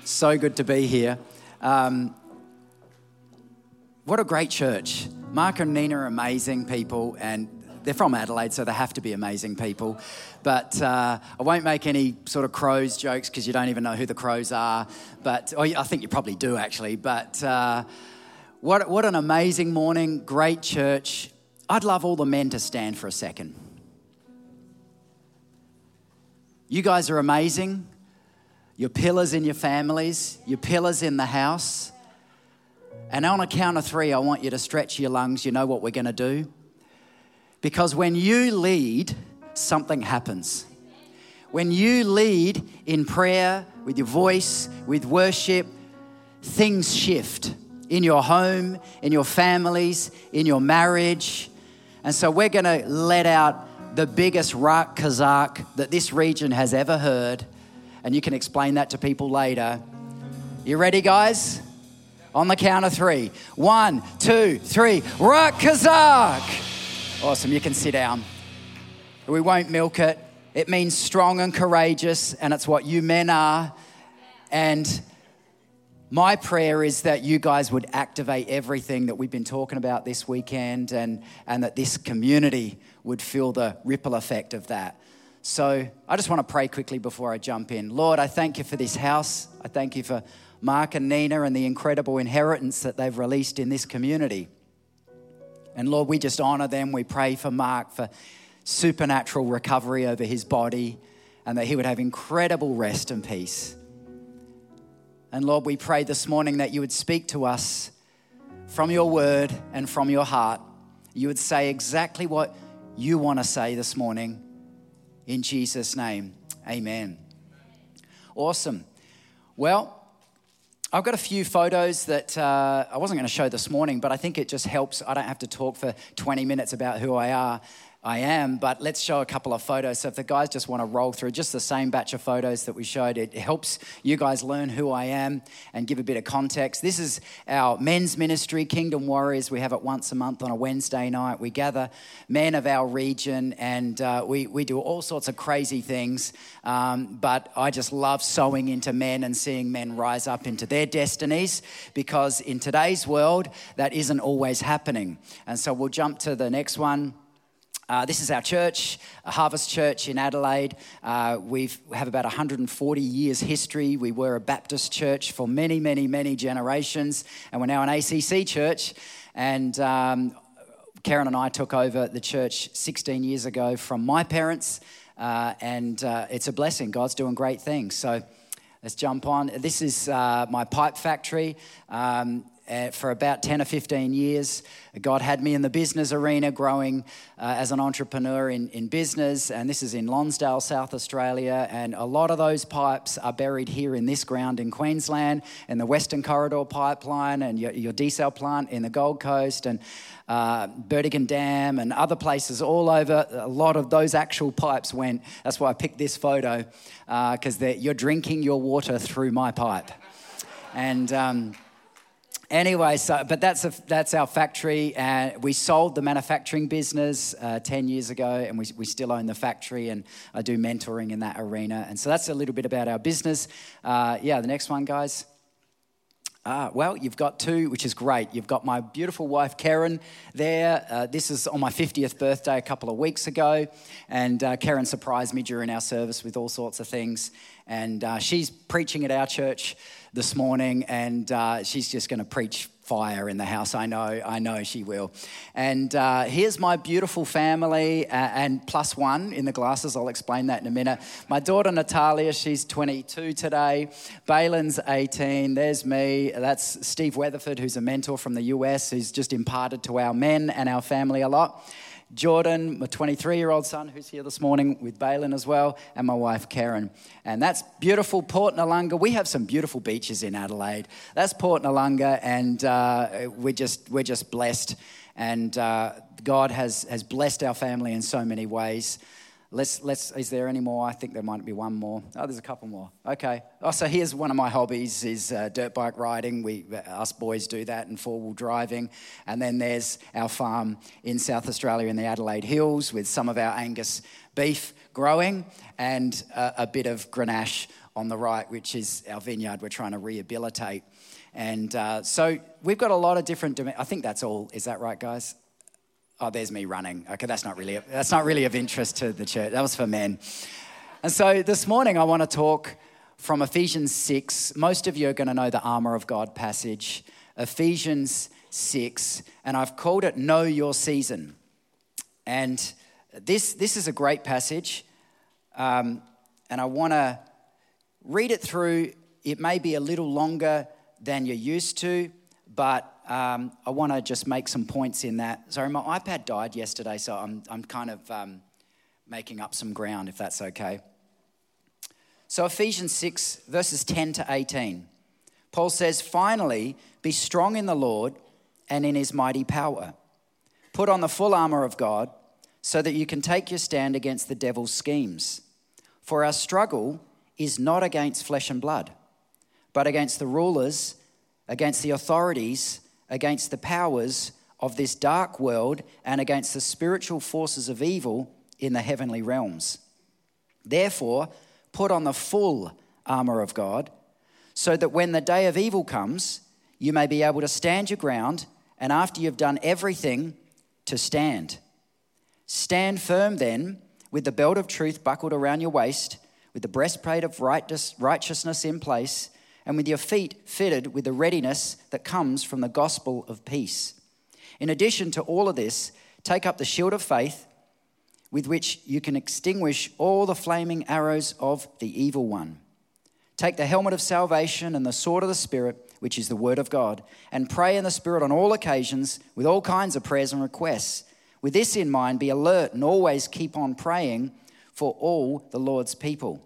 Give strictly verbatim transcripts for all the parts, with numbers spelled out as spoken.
So good to be here. Um, what a great church. Mark and Nina are amazing people, and they're from Adelaide, so they have to be amazing people. But uh, I won't make any sort of Crows jokes because you don't even know who the Crows are. But or I think you probably do, actually. But uh, what what an amazing morning, great church. I'd love all the men to stand for a second. You guys are amazing. You're pillars in your families. You're pillars in the house. And on a count of three, I want you to stretch your lungs. You know what we're going to do? Because when you lead, something happens. When you lead in prayer, with your voice, with worship, things shift in your home, in your families, in your marriage. And so we're going to let out the biggest Rak Kazak that this region has ever heard. And you can explain that to people later. You ready, guys? On the count of three. One, two, three. Rak Kazak. Awesome, you can sit down. We won't milk it. It means strong and courageous, and it's what you men are. And my prayer is that you guys would activate everything that we've been talking about this weekend, and, and that this community would feel the ripple effect of that. So I just want to pray quickly before I jump in. Lord, I thank you for this house. I thank you for Mark and Nina and the incredible inheritance that they've released in this community. And Lord, we just honor them. We pray for Mark for supernatural recovery over his body and that he would have incredible rest and peace. And Lord, we pray this morning that you would speak to us from your word and from your heart. You would say exactly what you want to say this morning. In Jesus' name, amen. Awesome. Well, I've got a few photos that uh, I wasn't going to show this morning, but I think it just helps. I don't have to talk for twenty minutes about who I are. I am, but let's show a couple of photos. So if the guys just want to roll through just the same batch of photos that we showed, it helps you guys learn who I am and give a bit of context. This is our men's ministry, Kingdom Warriors. We have it once a month on a Wednesday night. We gather men of our region and uh, we, we do all sorts of crazy things. Um, but I just love sowing into men and seeing men rise up into their destinies, because in today's world, that isn't always happening. And so we'll jump to the next one. Uh, this is our church, a Harvest Church in Adelaide. Uh, we have about one hundred forty years history. We were a Baptist church for many, many, many generations, and we're now an A C C church. And um, Karen and I took over the church sixteen years ago from my parents, uh, and uh, it's a blessing. God's doing great things. So let's jump on. This is uh, my pipe factory. Um, Uh, for about ten or fifteen years, God had me in the business arena, growing uh, as an entrepreneur in, in business. And this is in Lonsdale, South Australia. And a lot of those pipes are buried here in this ground in Queensland, and the Western Corridor pipeline, and your, your desal plant in the Gold Coast, and uh, Burdekin Dam, and other places all over. A lot of those actual pipes went. That's why I picked this photo, because uh, you're drinking your water through my pipe. And Um, Anyway, so but that's a, that's our factory, and uh, we sold the manufacturing business uh, ten years ago, and we we still own the factory, and I do mentoring in that arena, and so that's a little bit about our business. Uh, yeah, the next one, guys. Ah, well, you've got two, which is great. You've got my beautiful wife, Karen, there. Uh, this is on my fiftieth birthday a couple of weeks ago, and uh, Karen surprised me during our service with all sorts of things, and uh, she's preaching at our church this morning, and uh, she's just going to preach fire in the house. I know, I know she will. And uh, here's my beautiful family, uh, and plus one in the glasses. I'll explain that in a minute. My daughter Natalia, she's twenty-two today. Baylin's eighteen. There's me. That's Steve Weatherford, who's a mentor from the U S, who's just imparted to our men and our family a lot. Jordan, my twenty-three-year-old son, who's here this morning with Baylin as well, and my wife, Karen. And that's beautiful Port Noarlunga. We have some beautiful beaches in Adelaide. That's Port Noarlunga, and uh, we're just we're just blessed. And uh, God has, has blessed our family in so many ways. Let's, let's, is there any more? I think there might be one more. Oh, there's a couple more. Okay. Oh, so here's one of my hobbies is uh, dirt bike riding. We, us boys do that, and four-wheel driving. And then there's our farm in South Australia in the Adelaide Hills with some of our Angus beef growing and uh, a bit of Grenache on the right, which is our vineyard we're trying to rehabilitate. And uh, so we've got a lot of different, I think that's all. Is that right, guys? Oh, there's me running. Okay, that's not really that's not really of interest to the church. That was for men. And so this morning I want to talk from Ephesians six. Most of you are going to know the armor of God passage, Ephesians six, and I've called it Know Your Season. And this this is a great passage, um, and I want to read it through. It may be a little longer than you're used to, but Um, I want to just make some points in that. Sorry, my iPad died yesterday, so I'm I'm kind of um, making up some ground, if that's okay. So Ephesians six, verses ten to eighteen. Paul says, "Finally, be strong in the Lord and in his mighty power. Put on the full armor of God so that you can take your stand against the devil's schemes. For our struggle is not against flesh and blood, but against the rulers, against the authorities, against the powers of this dark world, and against the spiritual forces of evil in the heavenly realms. Therefore, put on the full armor of God, so that when the day of evil comes, you may be able to stand your ground, and after you've done everything, to stand. Stand firm then, with the belt of truth buckled around your waist, with the breastplate of righteousness in place, and with your feet fitted with the readiness that comes from the gospel of peace. In addition to all of this, take up the shield of faith, with which you can extinguish all the flaming arrows of the evil one. Take the helmet of salvation and the sword of the Spirit, which is the word of God, and pray in the Spirit on all occasions with all kinds of prayers and requests. With this in mind, be alert and always keep on praying for all the Lord's people."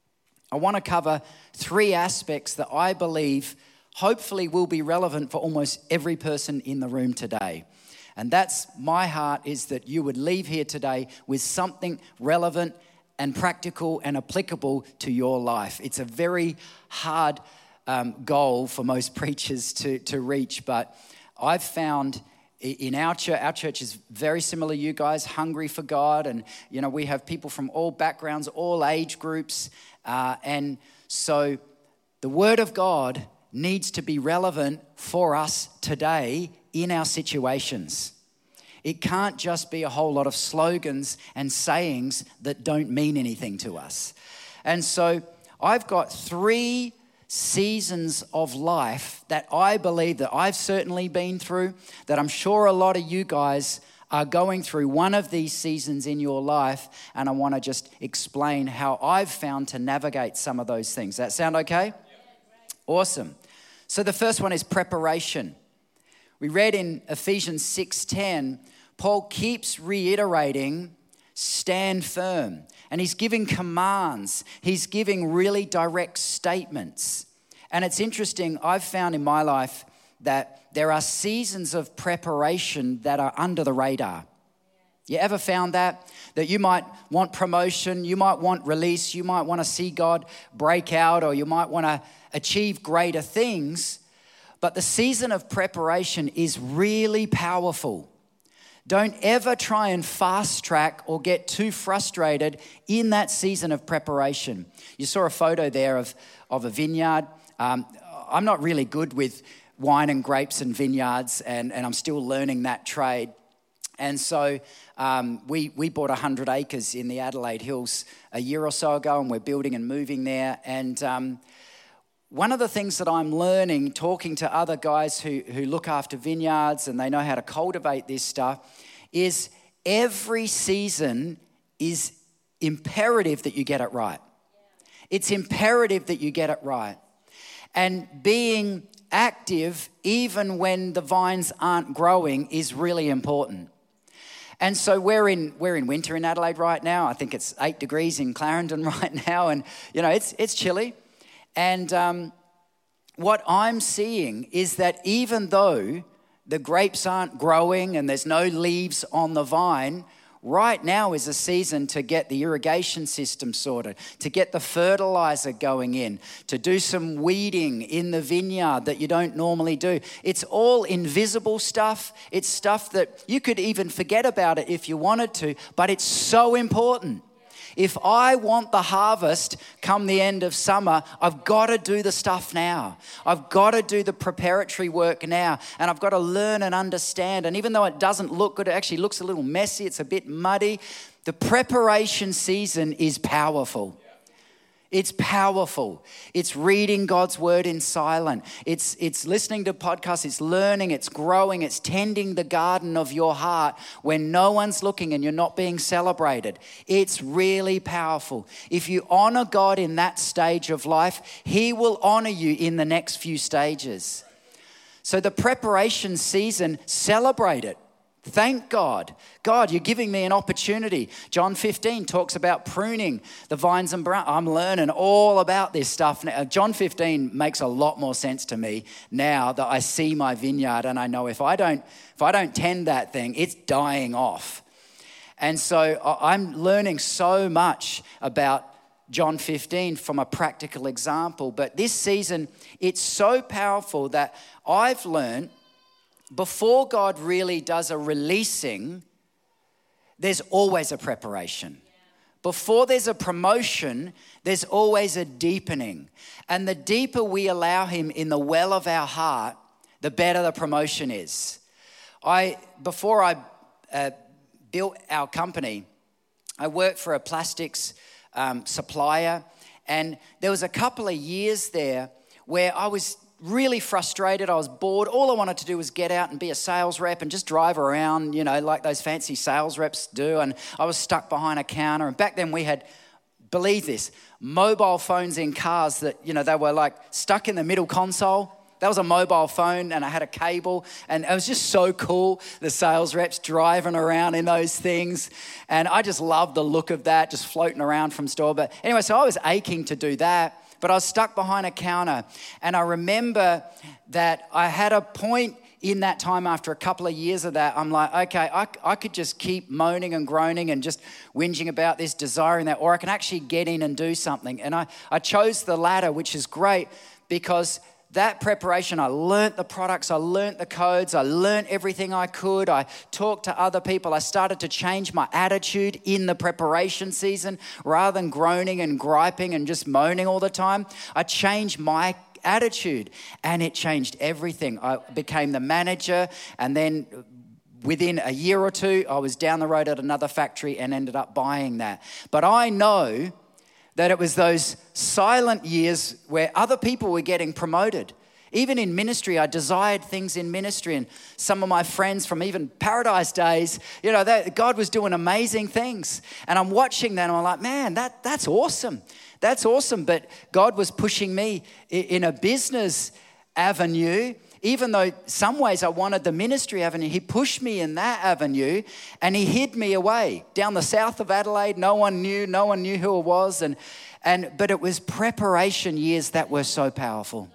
I want to cover three aspects that I believe hopefully will be relevant for almost every person in the room today. And that's my heart, is that you would leave here today with something relevant and practical and applicable to your life. It's a very hard um, goal for most preachers to, to reach, but I've found in our church, our church is very similar to you guys, hungry for God. And, you know, we have people from all backgrounds, all age groups. Uh, and so the word of God needs to be relevant for us today in our situations. It can't just be a whole lot of slogans and sayings that don't mean anything to us. And so I've got three seasons of life that I believe that I've certainly been through, that I'm sure a lot of you guys are going through one of these seasons in your life, and I want to just explain how I've found to navigate some of those things. That sound okay? Yep. Awesome. So the first one is preparation. We read in Ephesians six ten, Paul keeps reiterating, stand firm. And he's giving commands. He's giving really direct statements. And it's interesting, I've found in my life that there are seasons of preparation that are under the radar. You ever found that? That you might want promotion, you might want release, you might want to see God break out, or you might want to achieve greater things. But the season of preparation is really powerful. Don't ever try and fast track or get too frustrated in that season of preparation. You saw a photo there of, of a vineyard. Um, I'm not really good with wine and grapes and vineyards, and, and I'm still learning that trade. And so um, we, we bought one hundred acres in the Adelaide Hills a year or so ago, and we're building and moving there. And um, one of the things that I'm learning, talking to other guys who, who look after vineyards and they know how to cultivate this stuff, is every season is imperative that you get it right. It's imperative that you get it right. And being active, even when the vines aren't growing, is really important. And so we're in we're in winter in Adelaide right now. I think it's eight degrees in Clarendon right now, and you know it's it's chilly. And um, what I'm seeing is that even though the grapes aren't growing and there's no leaves on the vine, Right now is a season to get the irrigation system sorted, to get the fertilizer going in, to do some weeding in the vineyard that you don't normally do. It's all invisible stuff. It's stuff that you could even forget about it if you wanted to, but it's so important. If I want the harvest come the end of summer, I've got to do the stuff now. I've got to do the preparatory work now. And I've got to learn and understand. And even though it doesn't look good, it actually looks a little messy, it's a bit muddy. The preparation season is powerful. It's powerful. It's reading God's word in silent. It's, it's listening to podcasts. It's learning. It's growing. It's tending the garden of your heart when no one's looking and you're not being celebrated. It's really powerful. If you honor God in that stage of life, He will honor you in the next few stages. So the preparation season, celebrate it. Thank God. God, you're giving me an opportunity. John fifteen talks about pruning the vines and branches. I'm learning all about this stuff now. John fifteen makes a lot more sense to me now that I see my vineyard and I know if I don't, if I don't tend that thing, it's dying off. And so I'm learning so much about John fifteen from a practical example. But this season, it's so powerful that I've learned before God really does a releasing, there's always a preparation. Before there's a promotion, there's always a deepening. And the deeper we allow Him in the well of our heart, the better the promotion is. I before I uh, built our company, I worked for a plastics um, supplier, and there was a couple of years there where I was really frustrated. I was bored. All I wanted to do was get out and be a sales rep and just drive around, you know, like those fancy sales reps do. And I was stuck behind a counter. And back then we had, believe this, mobile phones in cars that, you know, they were like stuck in the middle console. That was a mobile phone and I had a cable and it was just so cool, the sales reps driving around in those things. And I just loved the look of that, just floating around from store. But anyway, so I was aching to do that. But I was stuck behind a counter. And I remember that I had a point in that time after a couple of years of that. I'm like, okay, I, I could just keep moaning and groaning and just whinging about this, desiring that, or I can actually get in and do something. And I, I chose the latter, which is great because that preparation, I learnt the products, I learnt the codes, I learnt everything I could. I talked to other people. I started to change my attitude in the preparation season. Rather than groaning and griping and just moaning all the time, I changed my attitude and it changed everything. I became the manager, and then within a year or two, I was down the road at another factory and ended up buying that. But I know that it was those silent years where other people were getting promoted. Even in ministry, I desired things in ministry, and some of my friends from even Paradise Days, you know, that God was doing amazing things. And I'm watching that and I'm like, man, that that's awesome. That's awesome. But God was pushing me in a business avenue. Even though some ways I wanted the ministry avenue, He pushed me in that avenue and He hid me away down the south of Adelaide. No one knew, no one knew who I was. And, and, but it was preparation years that were so powerful.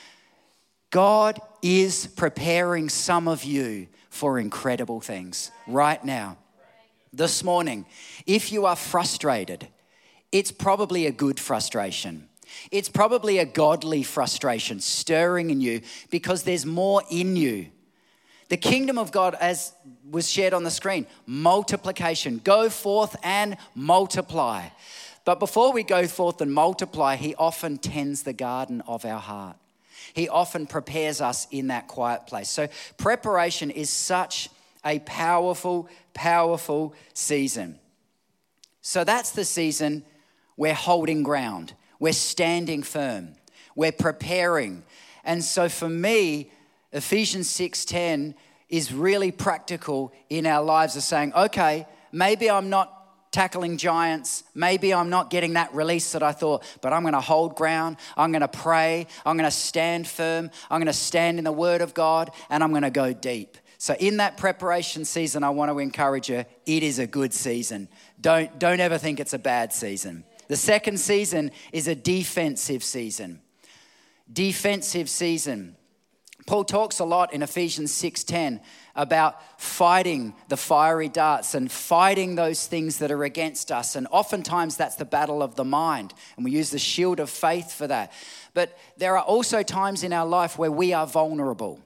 God is preparing some of you for incredible things right now. This morning, if you are frustrated, it's probably a good frustration. It's probably a godly frustration stirring in you because there's more in you. The kingdom of God, as was shared on the screen, multiplication. Go forth and multiply. But before we go forth and multiply, He often tends the garden of our heart. He often prepares us in that quiet place. So preparation is such a powerful, powerful season. So that's the season we're holding ground. We're standing firm. We're preparing. And so for me, Ephesians six ten is really practical in our lives of saying, okay, maybe I'm not tackling giants. Maybe I'm not getting that release that I thought, but I'm going to hold ground. I'm going to pray. I'm going to stand firm. I'm going to stand in the Word of God, and I'm going to go deep. So in that preparation season, I want to encourage you, it is a good season. Don't, don't ever think it's a bad season. The second season is a defensive season. Defensive season. Paul talks a lot in Ephesians six ten about fighting the fiery darts and fighting those things that are against us. And oftentimes that's the battle of the mind. And we use the shield of faith for that. But there are also times in our life where we are vulnerable.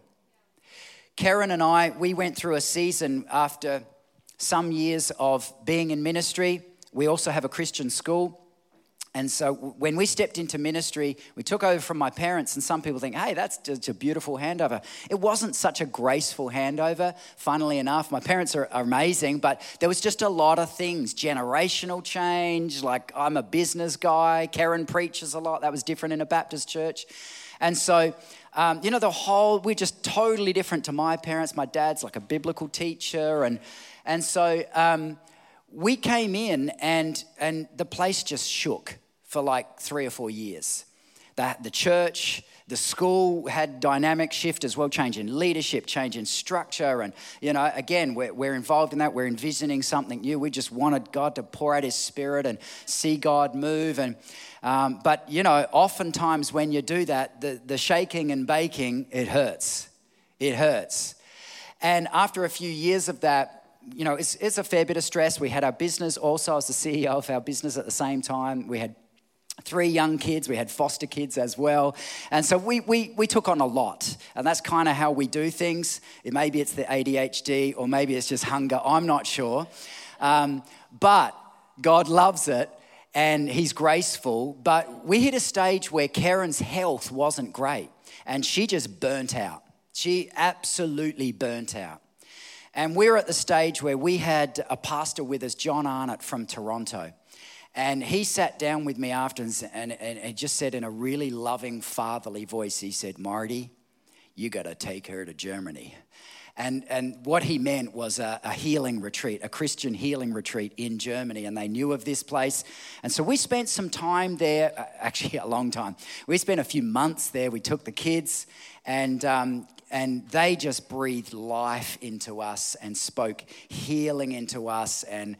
Karen and I, we went through a season after some years of being in ministry. We also have a Christian school. And so when we stepped into ministry, we took over from my parents, and some people think, hey, that's just a beautiful handover. It wasn't such a graceful handover, funnily enough. My parents are amazing, but there was just a lot of things. Generational change, like I'm a business guy. Karen preaches a lot. That was different in a Baptist church. And so, um, you know, the whole, we're just totally different to my parents. My dad's like a biblical teacher. And, and so um, we came in and, and the place just shook for like three or four years. The, the church, the school had dynamic shift as well, change in leadership, change in structure. And, you know, again, we're, we're involved in that. We're envisioning something new. We just wanted God to pour out his spirit and see God move. And um, But, you know, oftentimes when you do that, the, the shaking and baking, it hurts. It hurts. And after a few years of that, you know, it's, it's a fair bit of stress. We had our business also. I was the C E O of our business at the same time. We had three young kids. We had foster kids as well. And so we we we took on a lot. And that's kind of how we do things. It, maybe it's the A D H D or maybe it's just hunger. I'm not sure. Um, but God loves it and he's graceful. But we hit a stage where Karen's health wasn't great. And she just burnt out. She absolutely burnt out. And we're at the stage where we had a pastor with us, John Arnott from Toronto. And he sat down with me after and, and, and he just said in a really loving, fatherly voice, he said, Marty, you got to take her to Germany. And and what he meant was a, a healing retreat, a Christian healing retreat in Germany. And they knew of this place. And so we spent some time there, actually a long time. We spent a few months there. We took the kids and um, and they just breathed life into us and spoke healing into us and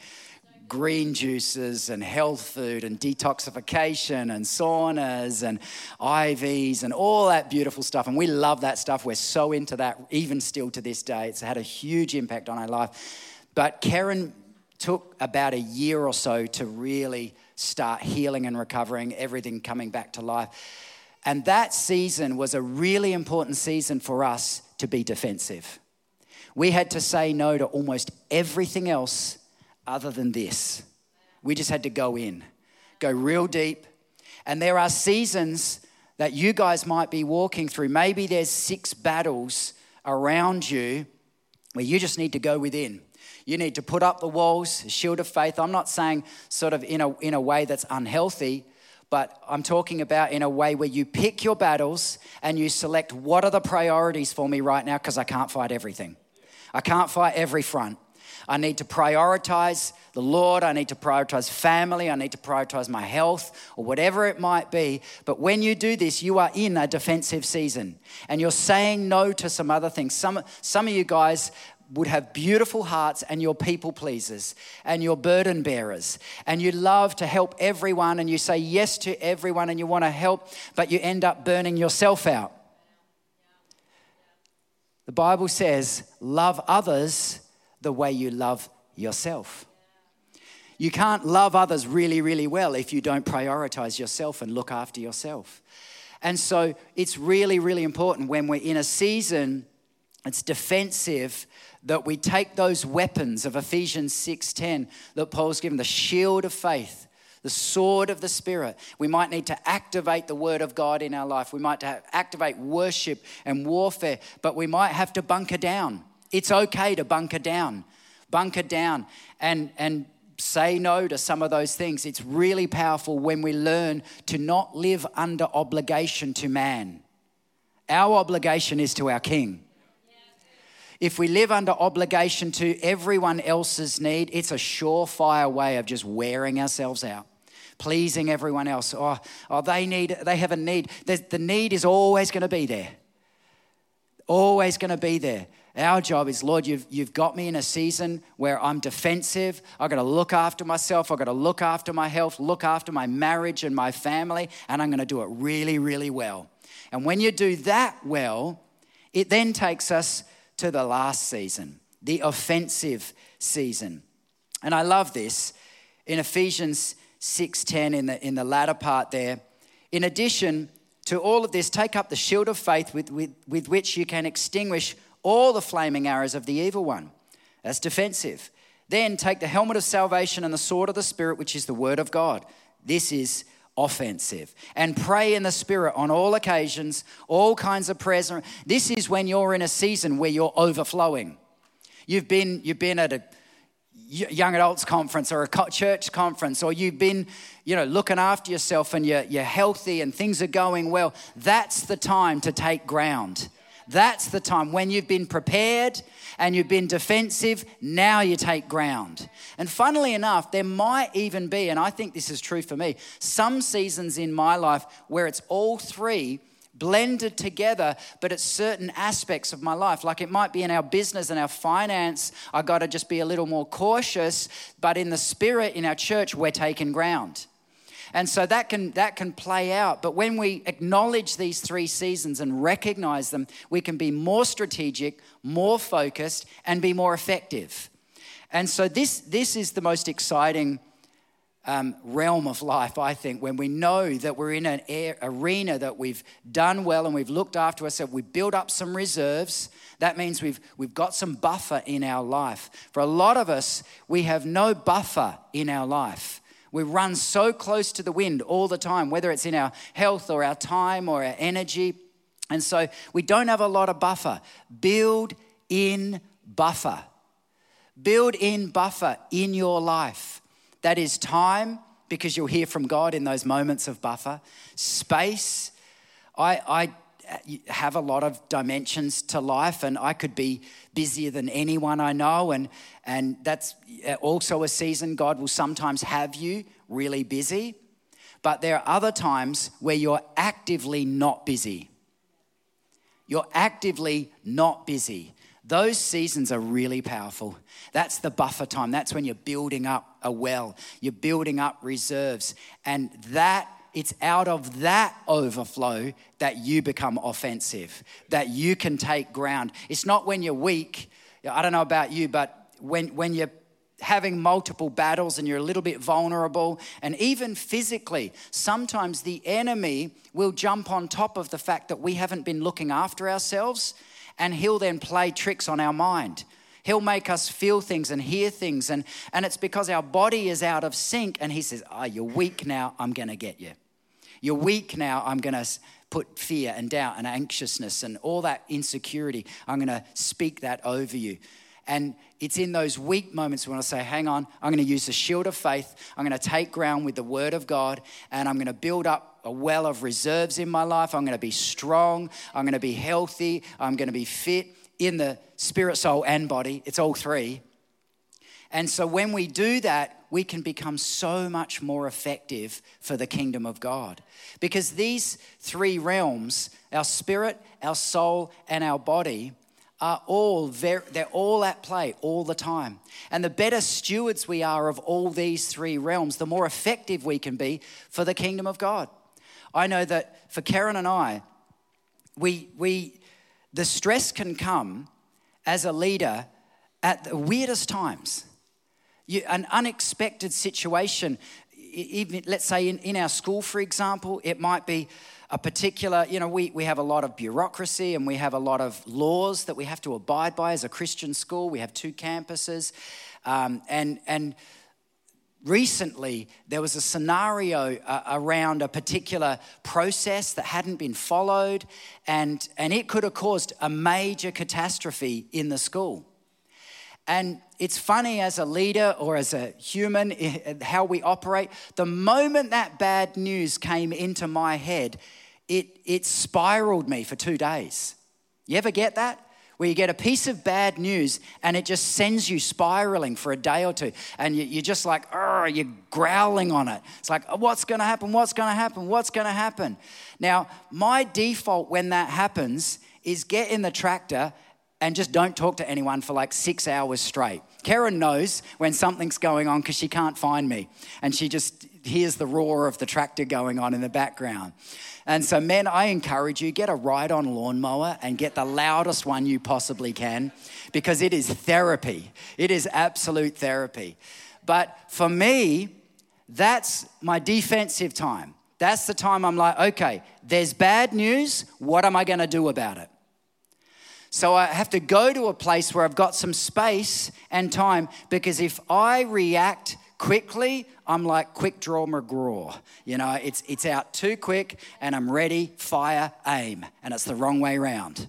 green juices and health food and detoxification and saunas and I Vs and all that beautiful stuff. And we love that stuff. We're so into that, even still to this day. It's had a huge impact on our life. But Karen took about a year or so to really start healing and recovering, everything coming back to life. And that season was a really important season for us to be defensive. We had to say no to almost everything else other than this. We just had to go in, go real deep. And there are seasons that you guys might be walking through. Maybe there's six battles around you where you just need to go within. You need to put up the walls, shield of faith. I'm not saying sort of in a, in a way that's unhealthy, but I'm talking about in a way where you pick your battles and you select what are the priorities for me right now, because I can't fight everything. I can't fight every front. I need to prioritize the Lord. I need to prioritize family. I need to prioritize my health or whatever it might be. But when you do this, you are in a defensive season and you're saying no to some other things. Some, some of you guys would have beautiful hearts and you're people pleasers and you're burden bearers and you love to help everyone and you say yes to everyone and you want to help, but you end up burning yourself out. The Bible says, love others the way you love yourself. You can't love others really, really well if you don't prioritize yourself and look after yourself. And so it's really, really important when we're in a season it's defensive that we take those weapons of Ephesians six ten that Paul's given, the shield of faith, the sword of the Spirit. We might need to activate the word of God in our life. We might have to activate worship and warfare, but we might have to bunker down. It's okay to bunker down, bunker down and, and say no to some of those things. It's really powerful when we learn to not live under obligation to man. Our obligation is to our King. If we live under obligation to everyone else's need, it's a surefire way of just wearing ourselves out, pleasing everyone else. Oh, oh they need, they have a need. The, the need is always going to be there. Always going to be there. Our job is, Lord, you've, you've got me in a season where I'm defensive. I've got to look after myself. I've got to look after my health, look after my marriage and my family, and I'm going to do it really, really well. And when you do that well, It then takes us to the last season, the offensive season. And I love this. In Ephesians six ten, in the, in the latter part there, in addition to all of this, take up the shield of faith with, with, with which you can extinguish all the flaming arrows of the evil one. That's defensive. Then take the helmet of salvation and the sword of the Spirit, which is the word of God. This is offensive. And pray in the Spirit on all occasions, all kinds of prayers. This is when you're in a season where you're overflowing. You've been, you've been at a young adults conference or a church conference, or you've been, you know, looking after yourself and you're, you're healthy and things are going well. That's the time to take ground. That's the time when you've been prepared and you've been defensive, now you take ground. And funnily enough, there might even be, and I think this is true for me, some seasons in my life where it's all three blended together, but it's certain aspects of my life. Like it might be in our business and our finance, I got to just be a little more cautious, but in the spirit, in our church, we're taking ground. And so that can that can play out. But when we acknowledge these three seasons and recognize them, we can be more strategic, more focused, and be more effective. And so this, this is the most exciting um, realm of life, I think, when we know that we're in an air, arena that we've done well and we've looked after ourselves. We've built up some reserves. That means we've we've got some buffer in our life. For a lot of us, we have no buffer in our life. We run so close to the wind all the time, whether it's in our health or our time or our energy. And so we don't have a lot of buffer. Build in buffer. Build in buffer in your life. That is time, because you'll hear from God in those moments of buffer. Space. I, I have a lot of dimensions to life, and I could be busier than anyone I know, and and that's also a season God will sometimes have you really busy, but there are other times where you're actively not busy. You're actively not busy. Those seasons are really powerful. That's the buffer time. That's when you're building up a well. You're building up reserves, and that it's out of that overflow that you become offensive, that you can take ground. It's not when you're weak. I don't know about you, but when, when you're having multiple battles and you're a little bit vulnerable, and even physically, sometimes the enemy will jump on top of the fact that we haven't been looking after ourselves, and he'll then play tricks on our mind. He'll make us feel things and hear things, and, and it's because our body is out of sync, and he says, oh, you're weak now, I'm going to get you. You're weak now, I'm going to put fear and doubt and anxiousness and all that insecurity. I'm going to speak that over you. And it's in those weak moments when I say, hang on, I'm going to use the shield of faith. I'm going to take ground with the word of God, and I'm going to build up a well of reserves in my life. I'm going to be strong. I'm going to be healthy. I'm going to be fit in the spirit, soul, and body. It's all three. And so when we do that, we can become so much more effective for the kingdom of God. Because these three realms, our spirit, our soul, and our body, are all very, they're all at play all the time. And the better stewards we are of all these three realms, the more effective we can be for the kingdom of God. I know that for Karen and I, we we the stress can come as a leader at the weirdest times. You, an unexpected situation, even let's say in, in our school, for example, it might be a particular, you know, we, we have a lot of bureaucracy and we have a lot of laws that we have to abide by as a Christian school. We have two campuses. Um, and and recently there was a scenario uh, around a particular process that hadn't been followed, and, and it could have caused a major catastrophe in the school. And it's funny as a leader or as a human, how we operate. The moment that bad news came into my head, it, it spiraled me for two days. You ever get that? Where you get a piece of bad news and it just sends you spiraling for a day or two. And you, you're just like, you're growling on it. It's like, what's going to happen? What's going to happen? What's going to happen? Now, my default when that happens is get in the tractor and just don't talk to anyone for like six hours straight. Karen knows when something's going on because she can't find me. And she just hears the roar of the tractor going on in the background. And so, men, I encourage you, get a ride-on lawnmower and get the loudest one you possibly can, because it is therapy. It is absolute therapy. But for me, that's my defensive time. That's the time I'm like, okay, there's bad news. What am I going to do about it? So I have to go to a place where I've got some space and time, because if I react quickly, I'm like quick draw McGraw. You know, it's it's out too quick and I'm ready, fire, aim. And it's the wrong way around.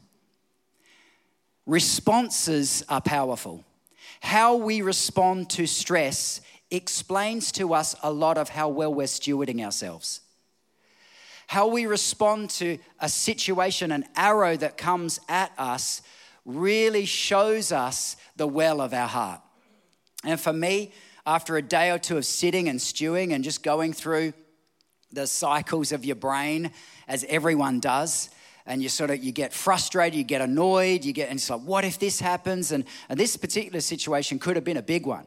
Responses are powerful. How we respond to stress explains to us a lot of how well we're stewarding ourselves. How we respond to a situation, an arrow that comes at us, really shows us the well of our heart. And for me, after a day or two of sitting and stewing and just going through the cycles of your brain, as everyone does, and you sort of, you get frustrated, you get annoyed, you get, and it's like, what if this happens? And, and this particular situation could have been a big one.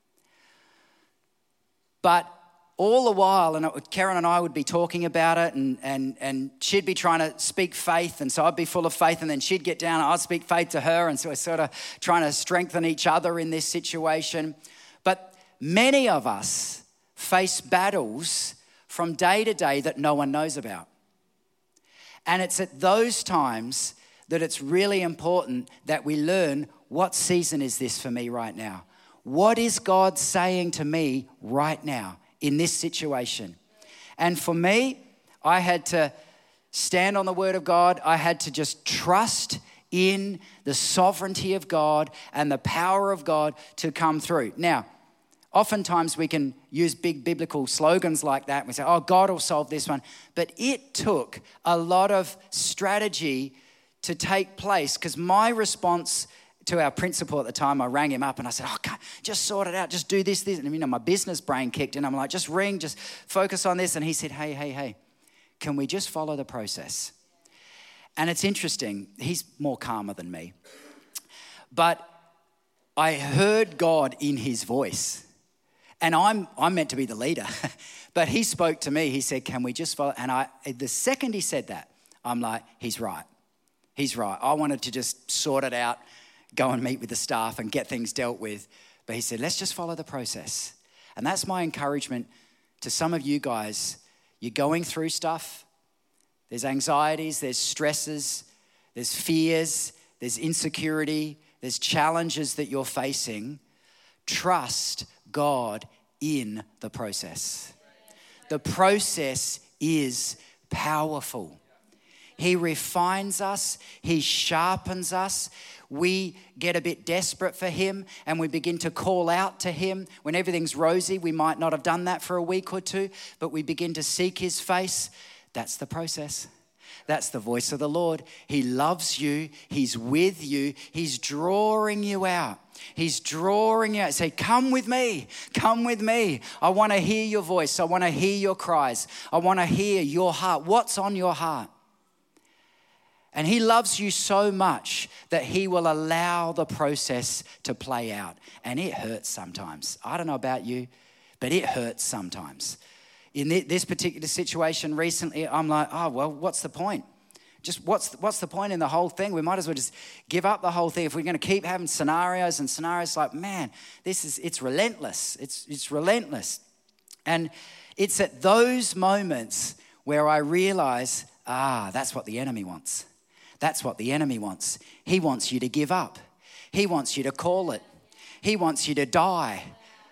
But all the while, and it, Karen and I would be talking about it, and, and, and she'd be trying to speak faith, and so I'd be full of faith, and then she'd get down and I'd speak faith to her, and so we're sort of trying to strengthen each other in this situation. But many of us face battles from day to day that no one knows about. And it's at those times that it's really important that we learn, what season is this for me right now? What is God saying to me right now in this situation? And for me, I had to stand on the word of God. I had to just trust in the sovereignty of God and the power of God to come through. Now, oftentimes we can use big biblical slogans like that. We say, oh, God will solve this one. But it took a lot of strategy to take place, because my response to our principal at the time, I rang him up and I said, oh, God, just sort it out. Just do this, this. And, you know, my business brain kicked in. I'm like, just ring, just focus on this. And he said, hey, hey, hey, can we just follow the process? And it's interesting. He's more calmer than me. But I heard God in his voice. And I'm I'm meant to be the leader. But he spoke to me. He said, can we just follow? And I, the second he said that, I'm like, he's right. He's right. I wanted to just sort it out, go and meet with the staff and get things dealt with. But he said, let's just follow the process. And that's my encouragement to some of you guys. You're going through stuff. There's anxieties, there's stresses, there's fears, there's insecurity, there's challenges that you're facing. Trust God in the process. The process is powerful. He refines us. He sharpens us. We get a bit desperate for him and we begin to call out to him. When everything's rosy, we might not have done that for a week or two, but we begin to seek his face. That's the process. That's the voice of the Lord. He loves you. He's with you. He's drawing you out. He's drawing you out. Say, come with me. Come with me. I want to hear your voice. I want to hear your cries. I want to hear your heart. What's on your heart? And he loves you so much that he will allow the process to play out. And it hurts sometimes. I don't know about you, but it hurts sometimes. In this particular situation recently, I'm like, oh, well, what's the point? Just what's what's the point in the whole thing? We might as well just give up the whole thing. If we're going to keep having scenarios and scenarios, like, man, this is, it's relentless. It's, it's relentless. And it's at those moments where I realize, ah, that's what the enemy wants. That's what the enemy wants. He wants you to give up. He wants you to call it. He wants you to die.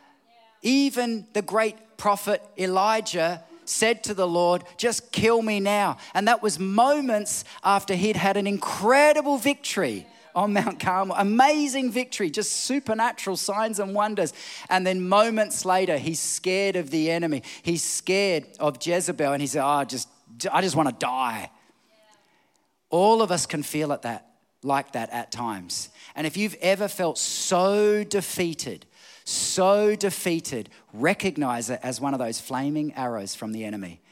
Even the great prophet Elijah said to the Lord, just kill me now. And that was moments after he'd had an incredible victory on Mount Carmel. Amazing victory, just supernatural signs and wonders. And then moments later, he's scared of the enemy. He's scared of Jezebel. And he said, oh, just, I just want to die. All of us can feel it that, like that at times. And if you've ever felt so defeated, so defeated, recognize it as one of those flaming arrows from the enemy.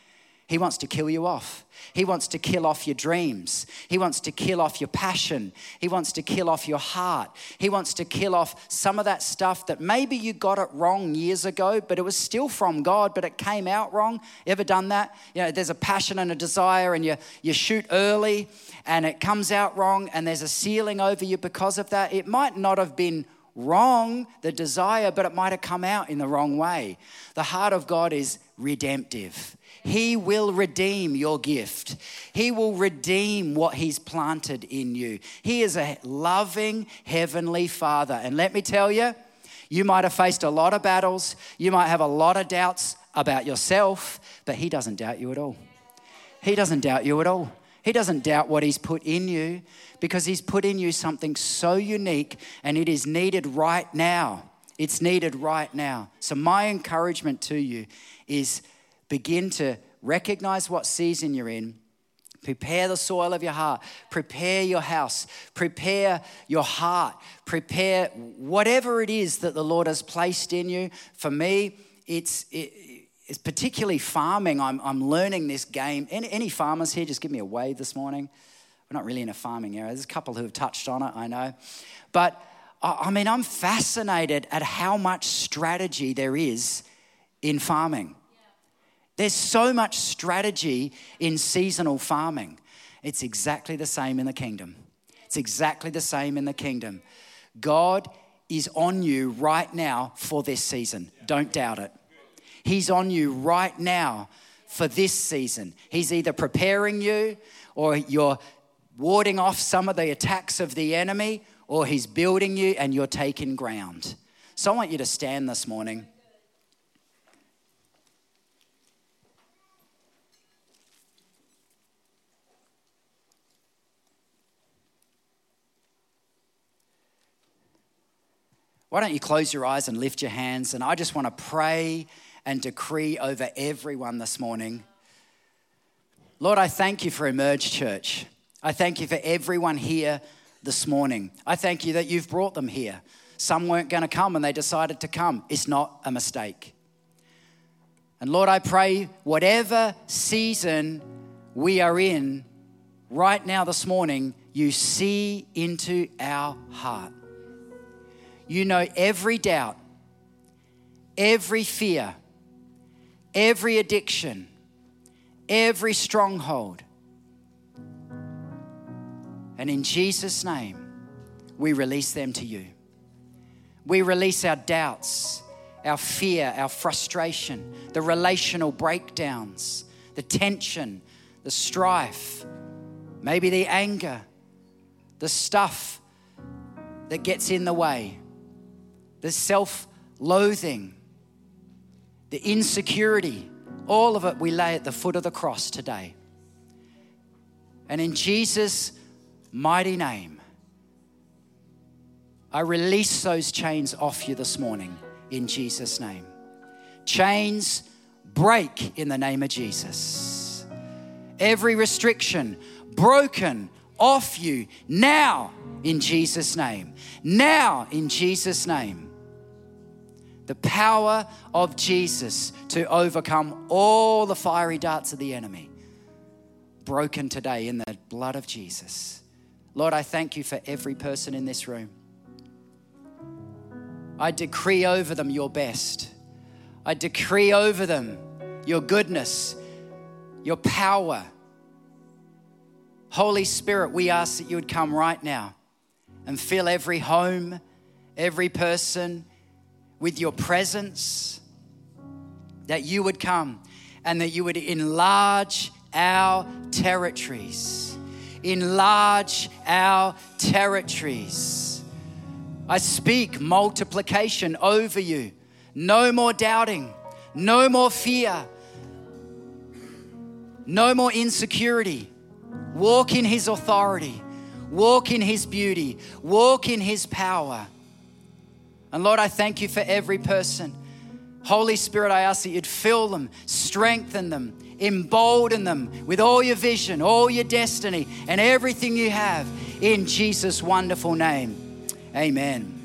He wants to kill you off. He wants to kill off your dreams. He wants to kill off your passion. He wants to kill off your heart. He wants to kill off some of that stuff that maybe you got it wrong years ago, but it was still from God, but it came out wrong. You ever done that? You know, there's a passion and a desire and you, you shoot early and it comes out wrong and there's a ceiling over you because of that. It might not have been wrong, the desire, but it might have come out in the wrong way. The heart of God is redemptive. He will redeem your gift. He will redeem what he's planted in you. He is a loving heavenly Father. And let me tell you, you might have faced a lot of battles. You might have a lot of doubts about yourself, but he doesn't doubt you at all. He doesn't doubt you at all. He doesn't doubt what he's put in you because he's put in you something so unique and it is needed right now. It's needed right now. So my encouragement to you is begin to recognize what season you're in. Prepare the soil of your heart. Prepare your house. Prepare your heart. Prepare whatever it is that the Lord has placed in you. For me, it's it, it's particularly farming. I'm, I'm learning this game. Any, any farmers here, just give me a wave this morning. We're not really in a farming area. There's a couple who have touched on it, I know. But, I mean, I'm fascinated at how much strategy there is in farming. There's so much strategy in seasonal farming. It's exactly the same in the kingdom. It's exactly the same in the kingdom. God is on you right now for this season. Don't doubt it. He's on you right now for this season. He's either preparing you or you're warding off some of the attacks of the enemy or he's building you and you're taking ground. So I want you to stand this morning. Why don't you close your eyes and lift your hands? And I just want to pray and decree over everyone this morning. Lord, I thank you for Emerge Church. I thank you for everyone here this morning. I thank you that you've brought them here. Some weren't going to come and they decided to come. It's not a mistake. And Lord, I pray whatever season we are in right now this morning, you see into our heart. You know every doubt, every fear, every addiction, every stronghold. And in Jesus' name, we release them to you. We release our doubts, our fear, our frustration, the relational breakdowns, the tension, the strife, maybe the anger, the stuff that gets in the way. The self-loathing, the insecurity, all of it we lay at the foot of the cross today. And in Jesus' mighty name, I release those chains off you this morning in Jesus' name. Chains break in the name of Jesus. Every restriction broken off you now in Jesus' name. Now in Jesus' name. The power of Jesus to overcome all the fiery darts of the enemy. Broken today in the blood of Jesus. Lord, I thank you for every person in this room. I decree over them your best. I decree over them your goodness, your power. Holy Spirit, we ask that you would come right now and fill every home, every person with your presence, that you would come and that you would enlarge our territories. Enlarge our territories. I speak multiplication over you. No more doubting. No more fear. No more insecurity. Walk in his authority. Walk in his beauty. Walk in his power. And Lord, I thank you for every person. Holy Spirit, I ask that you'd fill them, strengthen them, embolden them with all your vision, all your destiny, and everything you have in Jesus' wonderful name. Amen.